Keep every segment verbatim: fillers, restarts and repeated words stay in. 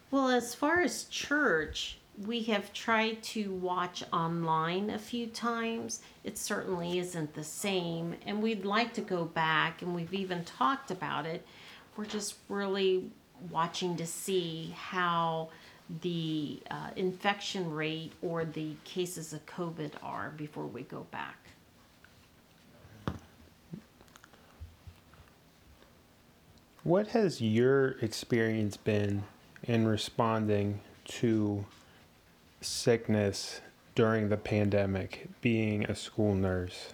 Well, as far as church, we have tried to watch online a few times. It certainly isn't the same, and we'd like to go back, and we've even talked about it. We're just really watching to see how the uh, infection rate or the cases of COVID are before we go back. What has your experience been in responding to sickness during the pandemic, being a school nurse?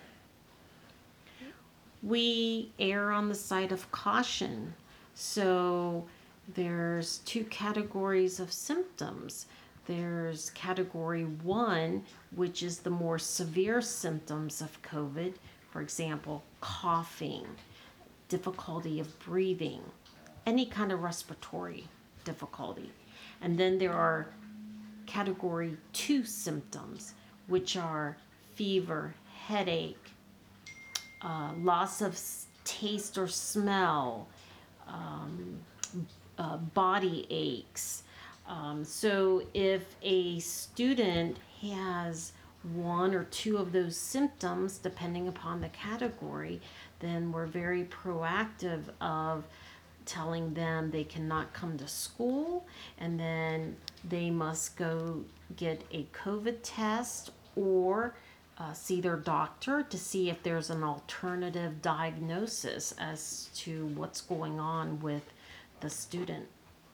We err on the side of caution. So there's two categories of symptoms. There's category one, which is the more severe symptoms of COVID, for example, coughing, difficulty of breathing, any kind of respiratory difficulty. And then there are category two symptoms, which are fever, headache, uh, loss of taste or smell, um, uh, body aches. Um, so if a student has one or two of those symptoms, depending upon the category, then we're very proactive of telling them they cannot come to school, and then they must go get a COVID test or uh, see their doctor to see if there's an alternative diagnosis as to what's going on with the student.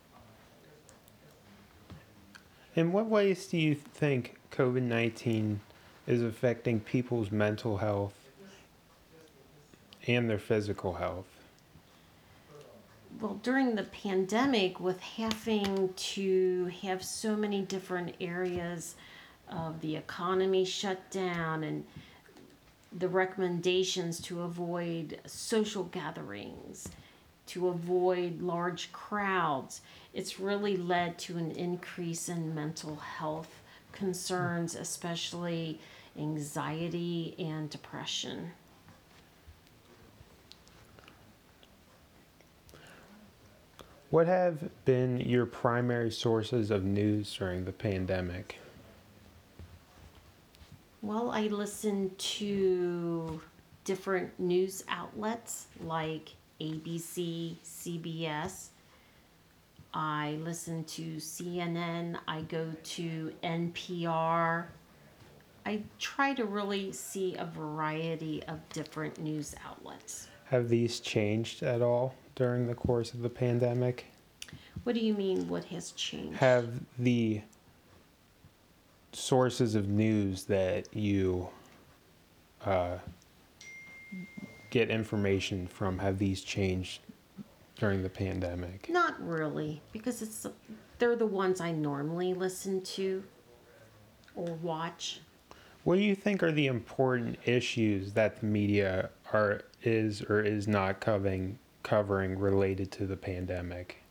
In what ways do you think COVID nineteen is affecting people's mental health and their physical health? Well, during the pandemic, with having to have so many different areas of the economy shut down and the recommendations to avoid social gatherings, to avoid large crowds, it's really led to an increase in mental health concerns, especially anxiety and depression. What have been your primary sources of news during the pandemic? Well, I listen to different news outlets like A B C, C B S. I listen to C N N. I go to N P R. I try to really see a variety of different news outlets. Have these changed at all during the course of the pandemic? What do you mean, what has changed? Have the sources of news that you uh, get information from, have these changed during the pandemic? Not really, because it's they're the ones I normally listen to or watch. What do you think are the important issues that the media are is or is not covering covering related to the pandemic?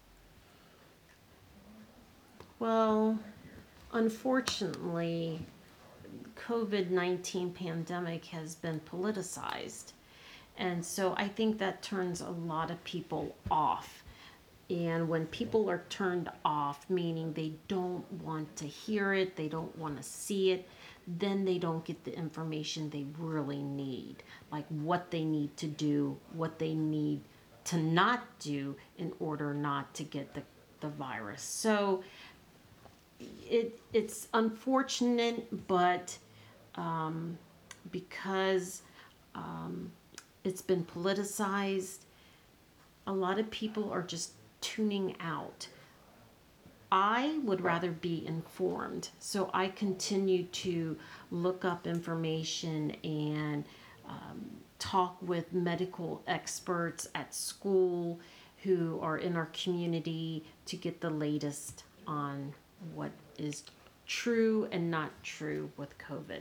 Well, unfortunately, COVID nineteen pandemic has been politicized. And so I think that turns a lot of people off. And when people are turned off, meaning they don't want to hear it, they don't want to see it, then they don't get the information they really need, like what they need to do, what they need to not do in order not to get the, the virus. So it it's unfortunate, but um, because um, it's been politicized, a lot of people are just tuning out. I would rather be informed, so I continue to look up information and um, talk with medical experts at school who are in our community to get the latest on what is true and not true with COVID.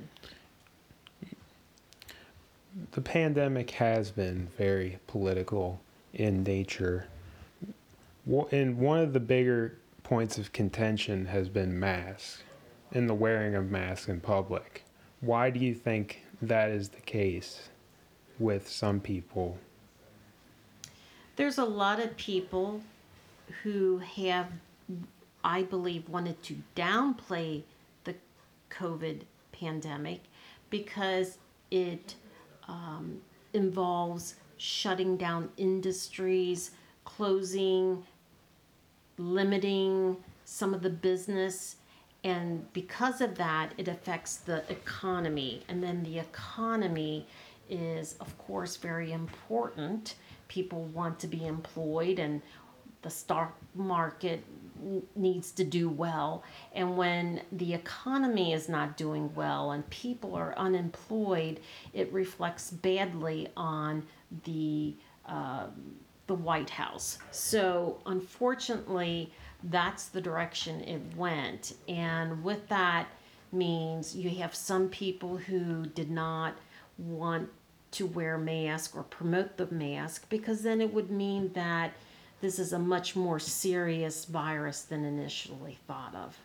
The pandemic has been very political in nature. And one of the bigger points of contention has been masks and the wearing of masks in public. Why do you think that is the case with some people? There's a lot of people who have I believe, wanted to downplay the COVID pandemic because it um, involves shutting down industries, closing, limiting some of the business. And because of that, it affects the economy. And then the economy is, of course, very important. People want to be employed, and the stock market needs to do well. And when the economy is not doing well and people are unemployed, it reflects badly on the uh, the White House. So unfortunately, that's the direction it went. And with that means you have some people who did not want to wear mask or promote the mask, because then it would mean that this is a much more serious virus than initially thought of.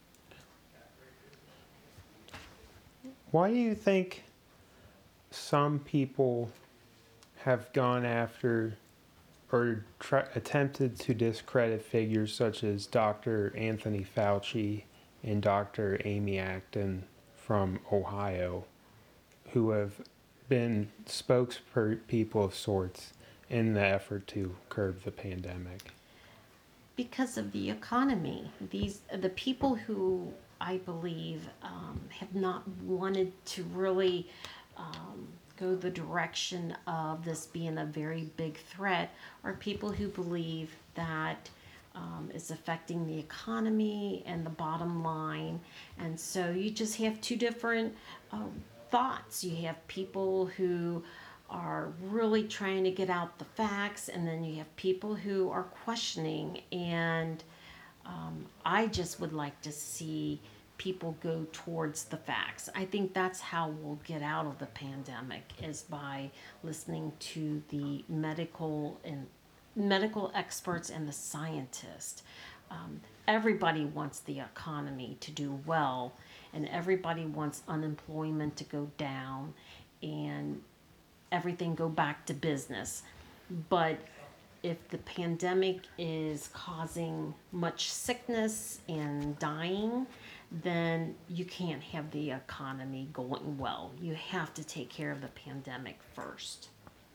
Why do you think some people have gone after or try, attempted to discredit figures such as Doctor Anthony Fauci and Doctor Amy Acton from Ohio, who have been spokespeople of sorts in the effort to curb the pandemic? Because of the economy, these the people who I believe um, have not wanted to really um, go the direction of this being a very big threat are people who believe that um, it's affecting the economy and the bottom line. And so you just have two different uh, thoughts. You have people who are really trying to get out the facts, and then you have people who are questioning. And um, I just would like to see people go towards the facts. I think that's how we'll get out of the pandemic, is by listening to the medical and medical experts and the scientists. Um, everybody wants the economy to do well, and everybody wants unemployment to go down and everything go back to business. But if the pandemic is causing much sickness and dying, then you can't have the economy going well. You have to take care of the pandemic first.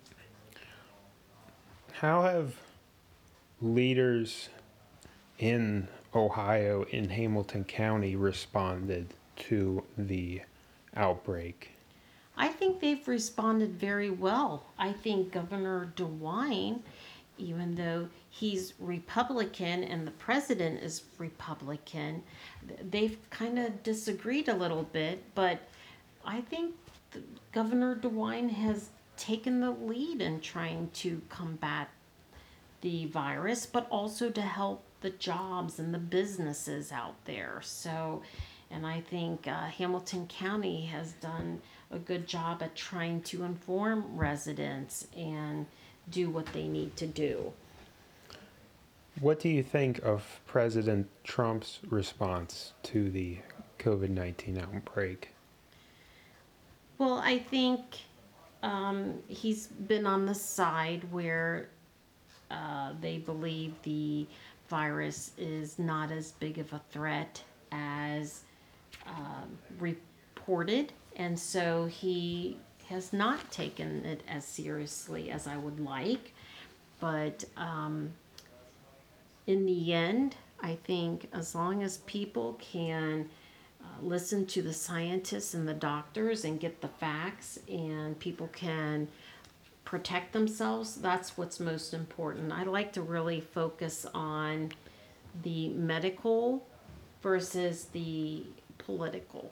How have leaders in Ohio, in Hamilton County, responded to the outbreak? I think they've responded very well. I think Governor DeWine, even though he's Republican and the president is Republican, they've kind of disagreed a little bit, but I think Governor DeWine has taken the lead in trying to combat the virus, but also to help the jobs and the businesses out there. So, and I think uh, Hamilton County has done a good job at trying to inform residents and do what they need to do. What do you think of President Trump's response to the COVID nineteen outbreak? Well, I think um, he's been on the side where uh, they believe the virus is not as big of a threat as um, reported, and so he has not taken it as seriously as I would like. But um, in the end, I think as long as people can uh, listen to the scientists and the doctors and get the facts, and people can protect themselves, that's what's most important. I like to really focus on the medical versus the political.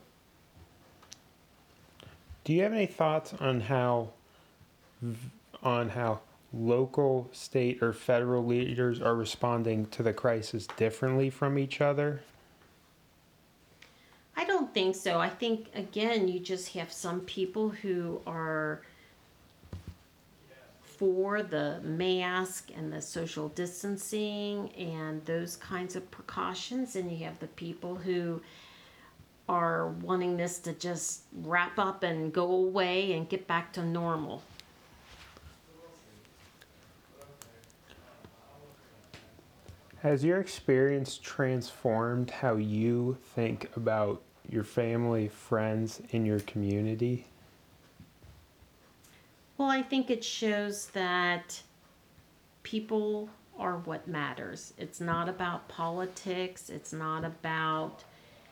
Do you have any thoughts on how on how local, state, or federal leaders are responding to the crisis differently from each other? I don't think so. I think, again, you just have some people who are for the mask and the social distancing and those kinds of precautions, and you have the people who are wanting this to just wrap up and go away and get back to normal. Has your experience transformed how you think about your family, friends, and your community? Well, I think it shows that people are what matters. It's not about politics, it's not about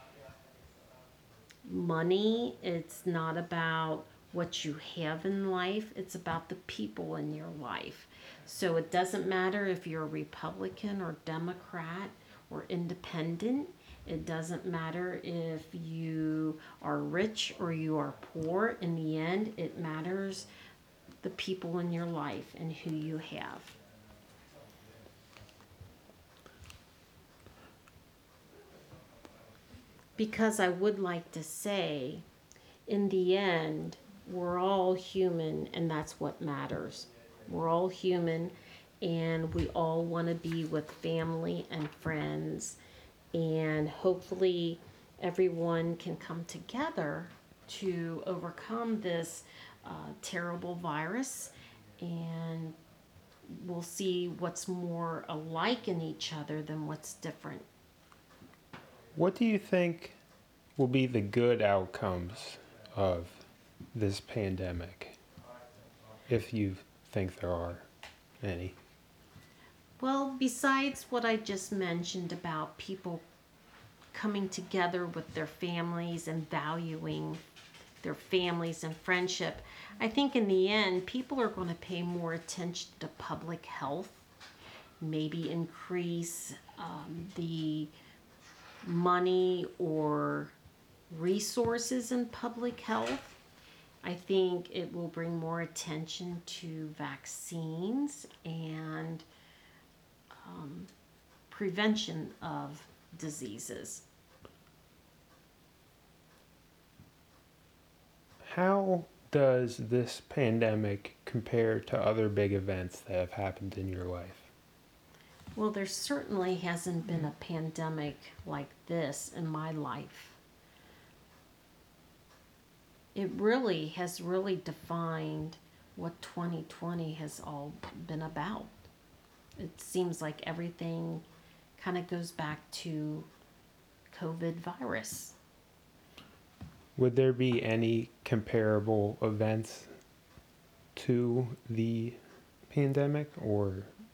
money, it's not about what you have in life, it's about the people in your life. So it doesn't matter if you're a Republican or Democrat or independent. It doesn't matter if you are rich or you are poor. In the end, it matters the people in your life and who you have. Because I would like to say, in the end, we're all human and that's what matters. We're all human and we all want to be with family and friends. And hopefully, everyone can come together to overcome this uh, terrible virus. And we'll see what's more alike in each other than what's different. What do you think will be the good outcomes of this pandemic, if you think there are any? Well, besides what I just mentioned about people coming together with their families and valuing their families and friendship, I think in the end, people are going to pay more attention to public health, maybe increase um, the money or resources in public health. I think it will bring more attention to vaccines and um, prevention of diseases. How does this pandemic compare to other big events that have happened in your life? Well, there certainly hasn't been a pandemic like this in my life. It really has really defined what twenty twenty has all been about. It seems like everything kind of goes back to COVID virus. Would there be any comparable events to the pandemic, or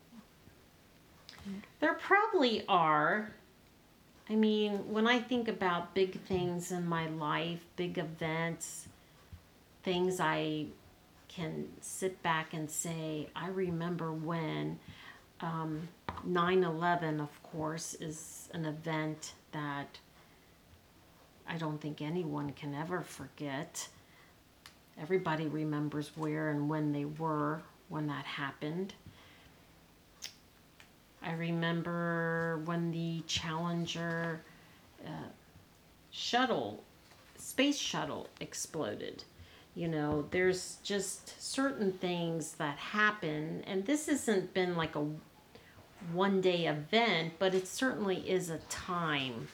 There probably are. I mean, when I think about big things in my life, big events, things I can sit back and say, I remember when um, nine eleven, of course, is an event that I don't think anyone can ever forget. Everybody remembers where and when they were when that happened. I remember when the Challenger uh, shuttle, space shuttle exploded. You know, there's just certain things that happen, and this hasn't been like a one day event, but it certainly is a time.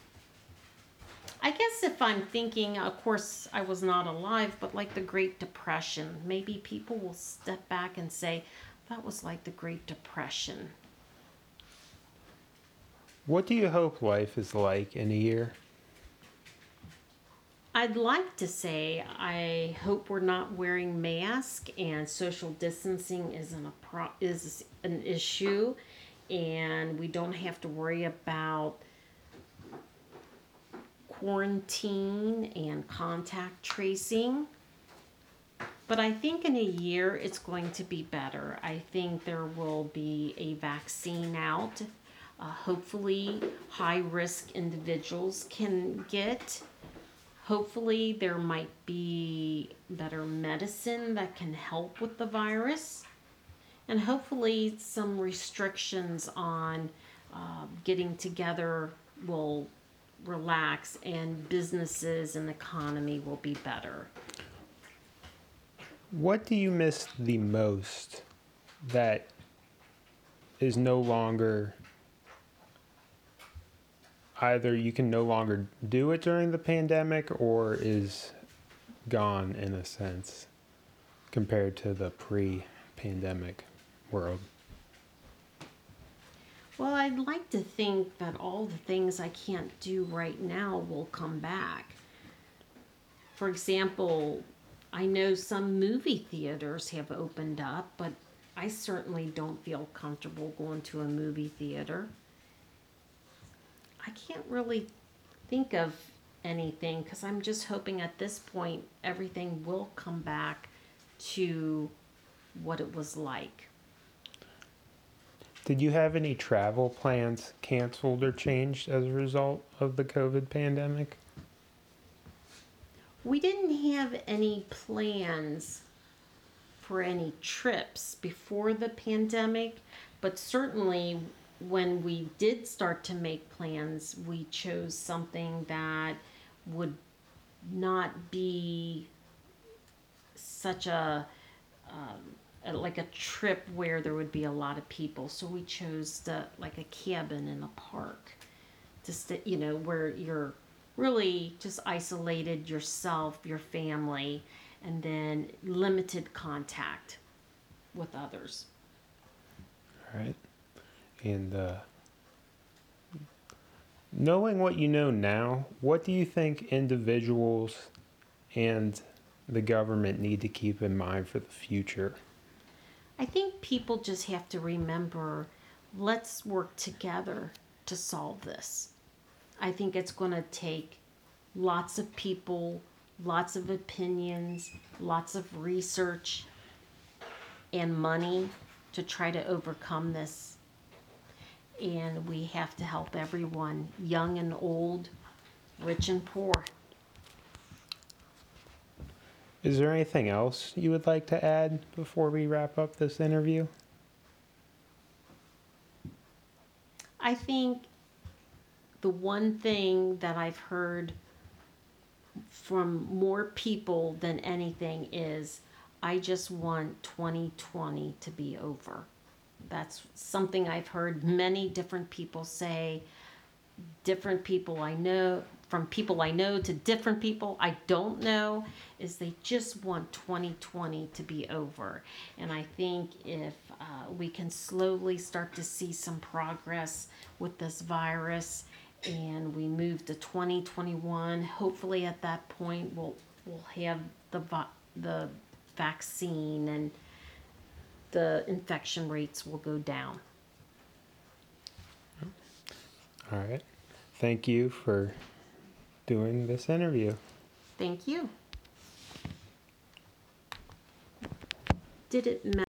I guess if I'm thinking, of course, I was not alive, but like the Great Depression, maybe people will step back and say, that was like the Great Depression. what do you hope life is like in a year? I'd like to say I hope we're not wearing masks and social distancing isn't a pro- is an issue, and we don't have to worry about quarantine and contact tracing. But I think in a year it's going to be better. I think there will be a vaccine out. Uh, hopefully, high risk individuals can get. Hopefully, there might be better medicine that can help with the virus. And hopefully, some restrictions on uh, getting together will relax and businesses and economy will be better. What do you miss the most that is no longer, either you can no longer do it during the pandemic or is gone in a sense compared to the pre-pandemic world? Well, I'd like to think that all the things I can't do right now will come back. For example, I know some movie theaters have opened up, but I certainly don't feel comfortable going to a movie theater. I can't really think of anything because I'm just hoping at this point everything will come back to what it was like. Did you have any travel plans canceled or changed as a result of the COVID pandemic? We didn't have any plans for any trips before the pandemic, but certainly when we did start to make plans, we chose something that would not be such a, um, a like a trip where there would be a lot of people. So we chose the like a cabin in a park, to stay, you know, where you're really just isolated yourself, your family, and then limited contact with others. All right. And uh, knowing what you know now, what do you think individuals and the government need to keep in mind for the future? I think people just have to remember, let's work together to solve this. I think it's going to take lots of people, lots of opinions, lots of research, and money to try to overcome this. And we have to help everyone, young and old, rich and poor. Is there anything else you would like to add before we wrap up this interview? I think the one thing that I've heard from more people than anything is, I just want twenty twenty to be over. That's something I've heard many different people say, different people I know, from people I know to different people I don't know, is they just want twenty twenty to be over. And I think if uh, we can slowly start to see some progress with this virus and we move to twenty twenty-one, hopefully at that point we'll we'll have the vi- the vaccine and the infection rates will go down. All right. Thank you for doing this interview. Thank you. Did it matter?